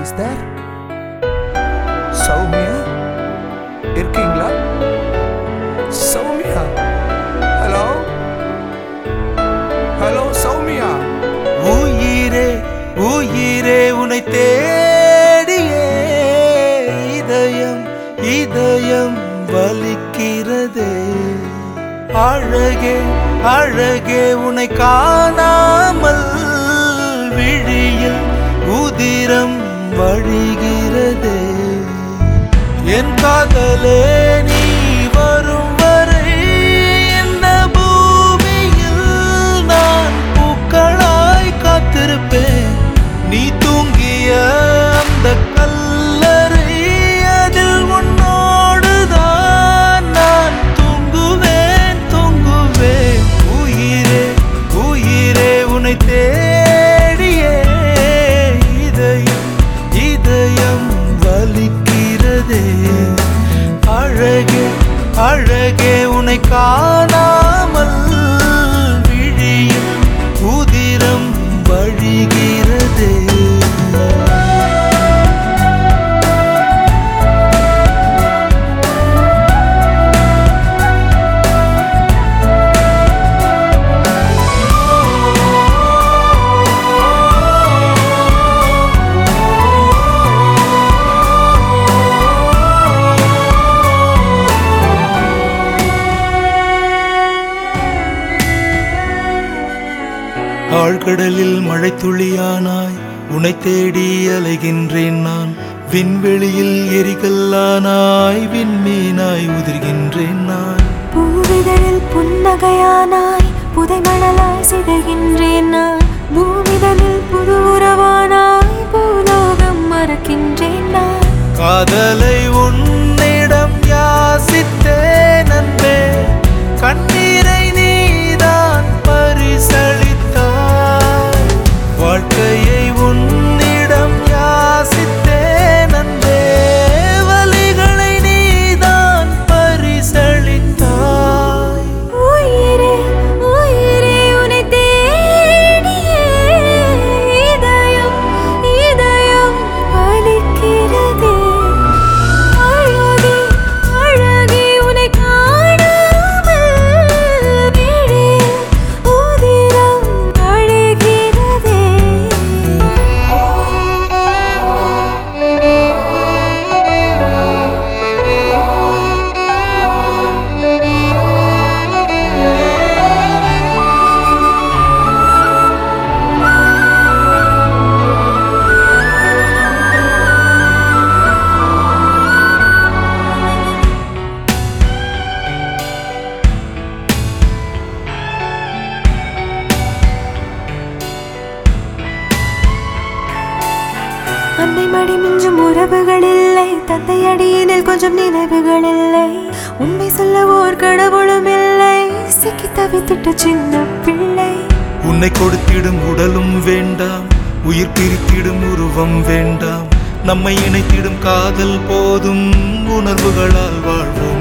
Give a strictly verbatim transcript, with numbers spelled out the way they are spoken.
Is there? Soumya இருக்கீங்களா? Soumya, hello hello Soumya. உயிரே உயிரே உன்னை தேடியே இதயம் இதயம் வலிக்கிறதே. அழகே அழகே உன்னை காணாமல் விழியில் உதிரம் வழிகிறதே. என் காதலே நீ வரும் வரை இந்த பூமியில் நான் பூக்களாய் காத்திருப்பேன். நீ தூங்கிய அந்த கல்லறை அதில் உன்னோடுதான் நான் தூங்குவேன் தூங்குவேன். உயிரே உயிரே உன்னை தேடியே இதயம் இதயம் வலிக்கிறதே. அழகே அழகே உன்னை காணாமல் விழியில் உதிரம் வழிகிறதே. ஆழ்கடலில் மழை துளியானாய் உன்னை தேடி அலைகின்றேன் நான். விண்வெளியில் எரிகல்லானாய் விண்மீனாய் உதிர்கின்றேன் நான். பூவிதழில் புன்னகையானாய் புதை மணலாய் சிதைகின்றேன் நான். பூவிதழில் புது உறவானாய் பூலோகம் மறக்கின்றேன் நான். காதலை உன்னிடம் யாசித்தேன் அன்பே, கண்ணீரை நீதான் பரிசளித்தாய். வாழ்க்கையை உன்னிடம் யாசித்தேன் அன்பே, வலிகளை நீதான் பரிசளித்தாய். உயிரே உயிரே உன்னை தேடியே இதயம் இதயம் வலிக்கிறதே. அழகே அழகே உன்னை காணாமல் விழியில் உதிரம் வழிகிறதே. அன்னை மடி மிஞ்சும் உறவுகள் இல்லை, தந்தை அடியினில் கொஞ்சம் நினைவுகள் இல்லை. உண்மை சொல்ல ஓர் கடவுளும் இல்லை, சிக்கி தவித்திட்ட சின்ன பிள்ளை. உன்னை கொடுத்திடும் உடலும் வேண்டாம், உயிர் பிரித்திடும் உருவம் வேண்டாம். நம்மை இணைத்திடும் காதல் போதும், உணர்வுகளால் வாழ்வோம்